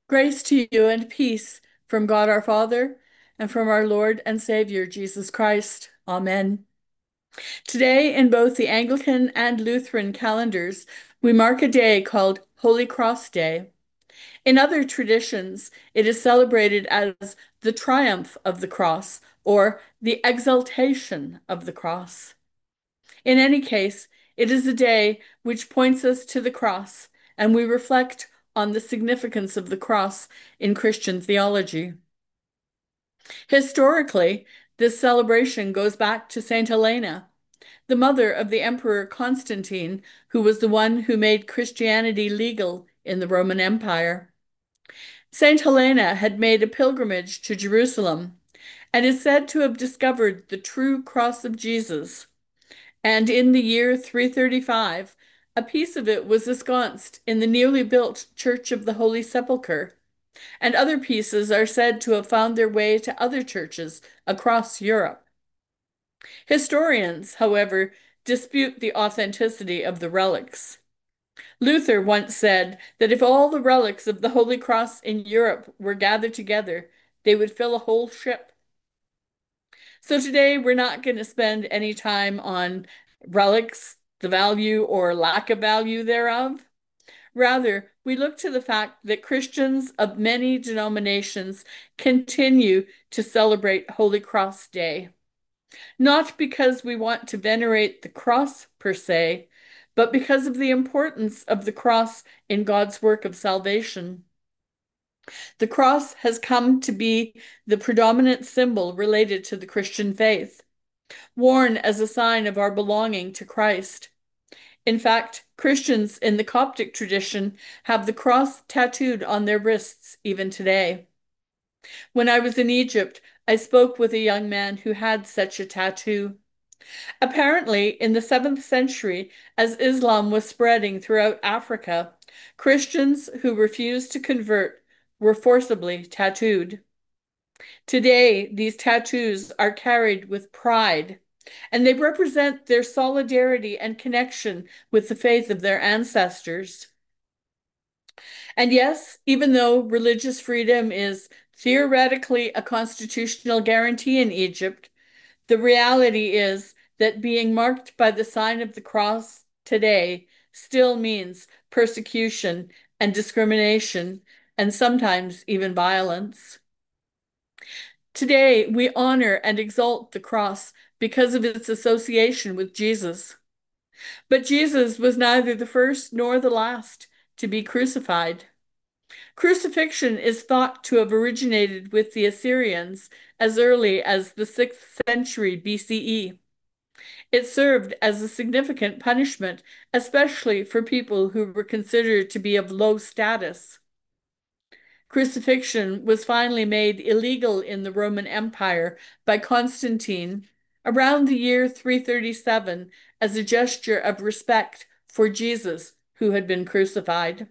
Grace to you and peace from God our Father and from our Lord and Savior Jesus Christ. Amen. Today, in both the Anglican and Lutheran calendars, we mark a day called Holy Cross Day. In other traditions, it is celebrated as the triumph of the cross or the exaltation of the cross. In any case, it is a day which points us to the cross, and we reflect on the significance of the cross in Christian theology. Historically, this celebration goes back to Saint Helena, the mother of the Emperor Constantine, who was the one who made Christianity legal in the Roman Empire. Saint Helena had made a pilgrimage to Jerusalem and is said to have discovered the true cross of Jesus. And in the year 335, a piece of it was ensconced in the newly built Church of the Holy Sepulchre, and other pieces are said to have found their way to other churches across Europe. Historians, however, dispute the authenticity of the relics. Luther once said that if all the relics of the Holy Cross in Europe were gathered together, they would fill a whole ship. So today we're not going to spend any time on relics, the value or lack of value thereof. Rather, we look to the fact that Christians of many denominations continue to celebrate Holy Cross Day, not because we want to venerate the cross per se, but because of the importance of the cross in God's work of salvation. The cross has come to be the predominant symbol related to the Christian faith, worn as a sign of our belonging to Christ. In fact, Christians in the Coptic tradition have the cross tattooed on their wrists even today. When I was in Egypt, I spoke with a young man who had such a tattoo. Apparently, in the 7th century, as Islam was spreading throughout Africa, Christians who refused to convert were forcibly tattooed. Today, these tattoos are carried with pride, and they represent their solidarity and connection with the faith of their ancestors. And yes, even though religious freedom is theoretically a constitutional guarantee in Egypt, the reality is that being marked by the sign of the cross today still means persecution and discrimination, and sometimes even violence. Today, we honor and exalt the cross because of its association with Jesus. But Jesus was neither the first nor the last to be crucified. Crucifixion is thought to have originated with the Assyrians as early as the 6th century BCE. It served as a significant punishment, especially for people who were considered to be of low status. Crucifixion was finally made illegal in the Roman Empire by Constantine around the year 337 as a gesture of respect for Jesus, who had been crucified.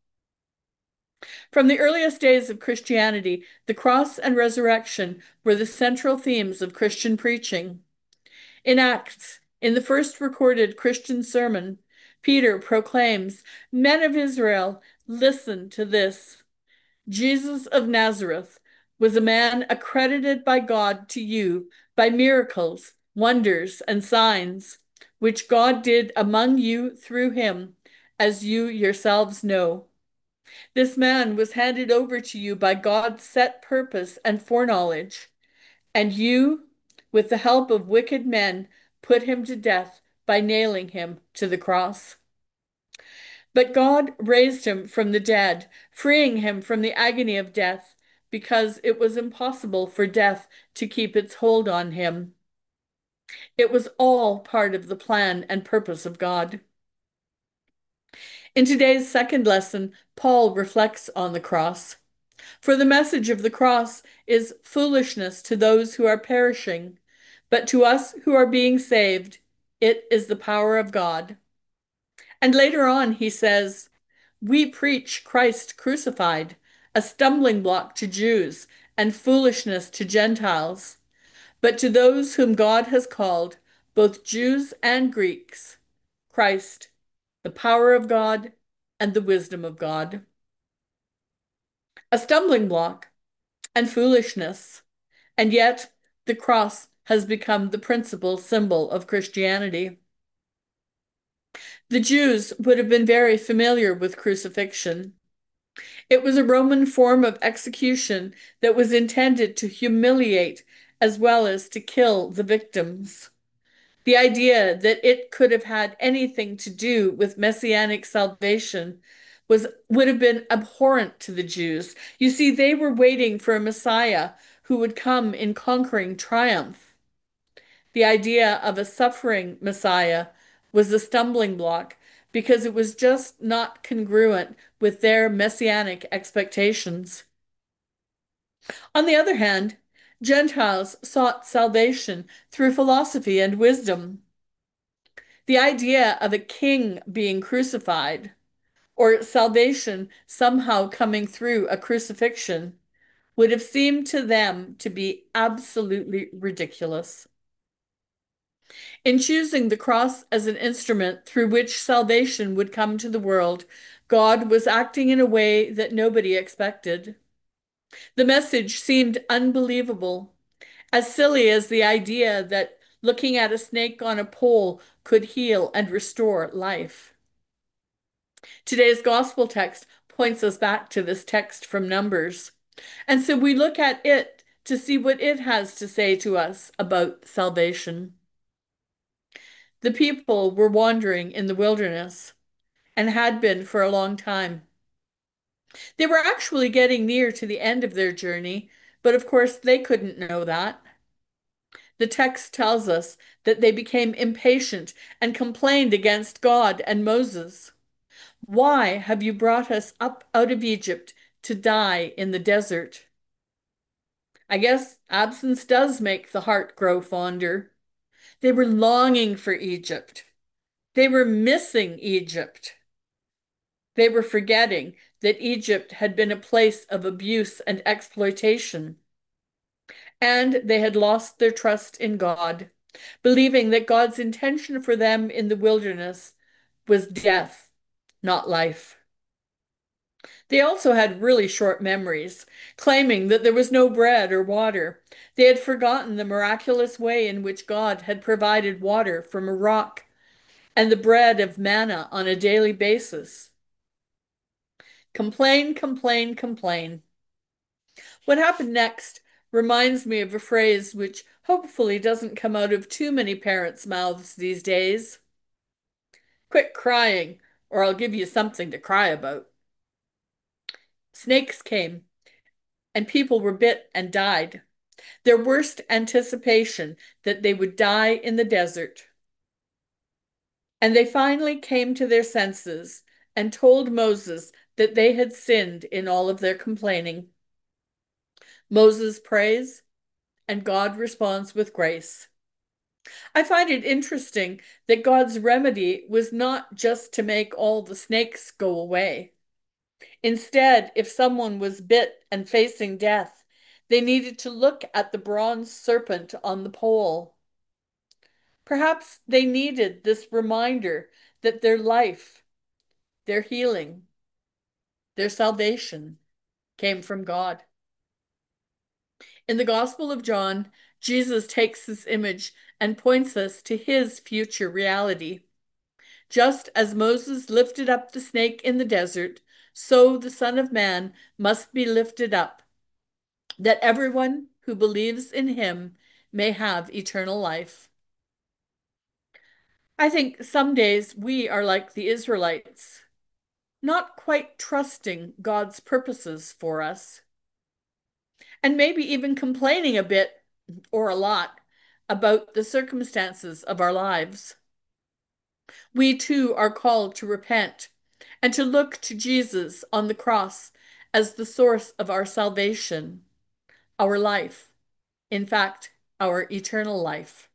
From the earliest days of Christianity, the cross and resurrection were the central themes of Christian preaching. In Acts, in the first recorded Christian sermon, Peter proclaims, "Men of Israel, listen to this. Jesus of Nazareth was a man accredited by God to you by miracles, wonders, and signs, which God did among you through him, as you yourselves know. This man was handed over to you by God's set purpose and foreknowledge, and you, with the help of wicked men, put him to death by nailing him to the cross. But God raised him from the dead, freeing him from the agony of death, because it was impossible for death to keep its hold on him. It was all part of the plan and purpose of God." In today's second lesson, Paul reflects on the cross. For the message of the cross is foolishness to those who are perishing, but to us who are being saved, it is the power of God. And later on, he says, "We preach Christ crucified, a stumbling block to Jews and foolishness to Gentiles. But to those whom God has called, both Jews and Greeks, Christ, the power of God and the wisdom of God." a stumbling block, and foolishness. And yet, the cross has become the principal symbol of Christianity. The Jews would have been very familiar with crucifixion. It was a Roman form of execution that was intended to humiliate as well as to kill the victims. The idea that it could have had anything to do with messianic salvation would have been abhorrent to the Jews. You see, they were waiting for a Messiah who would come in conquering triumph. The idea of a suffering Messiah was a stumbling block because it was just not congruent with their messianic expectations. On the other hand, Gentiles sought salvation through philosophy and wisdom. The idea of a king being crucified or salvation somehow coming through a crucifixion would have seemed to them to be absolutely ridiculous. In choosing the cross as an instrument through which salvation would come to the world, God was acting in a way that nobody expected. The message seemed unbelievable, as silly as the idea that looking at a snake on a pole could heal and restore life. Today's gospel text points us back to this text from Numbers. And so we look at it to see what it has to say to us about salvation. The people were wandering in the wilderness and had been for a long time. They were actually getting near to the end of their journey, but of course they couldn't know that. The text tells us that they became impatient and complained against God and Moses. Why have you brought us up out of Egypt to die in the desert? I guess absence does make the heart grow fonder. They were longing for Egypt. They were missing Egypt. They were forgetting that Egypt had been a place of abuse and exploitation. And they had lost their trust in God, believing that God's intention for them in the wilderness was death, not life. They also had really short memories, claiming that there was no bread or water. They had forgotten the miraculous way in which God had provided water from a rock and the bread of manna on a daily basis. Complain, complain, complain. What happened next reminds me of a phrase which hopefully doesn't come out of too many parents' mouths these days. Quit crying, or I'll give you something to cry about. Snakes came, and people were bit and died. Their worst anticipation that they would die in the desert. And they finally came to their senses and told Moses that they had sinned in all of their complaining. Moses prays, and God responds with grace. I find it interesting that God's remedy was not just to make all the snakes go away. Instead, if someone was bit and facing death, they needed to look at the bronze serpent on the pole. Perhaps they needed this reminder that their life, their healing, their salvation came from God. In the Gospel of John, Jesus takes this image and points us to his future reality. Just as Moses lifted up the snake in the desert, so the Son of Man must be lifted up, that everyone who believes in him may have eternal life. I think some days we are like the Israelites, not quite trusting God's purposes for us, and maybe even complaining a bit or a lot about the circumstances of our lives. We too are called to repent and to look to Jesus on the cross as the source of our salvation, our life, in fact, our eternal life.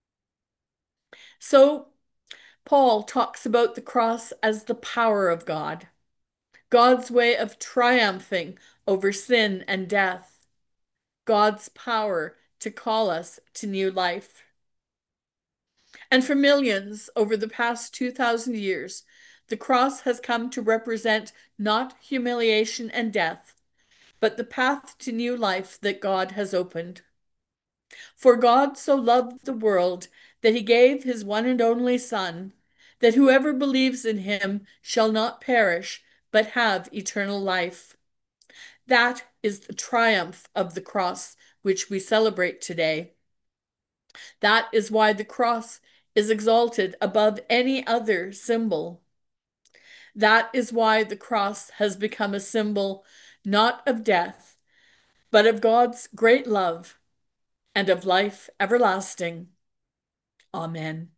So, Paul talks about the cross as the power of God, God's way of triumphing over sin and death, God's power to call us to new life. And for millions over the past 2,000 years, the cross has come to represent not humiliation and death, but the path to new life that God has opened. For God so loved the world that he gave his one and only Son, that whoever believes in him shall not perish, but have eternal life. That is the triumph of the cross, which we celebrate today. That is why the cross is exalted above any other symbol. That is why the cross has become a symbol not of death, but of God's great love and of life everlasting. Amen.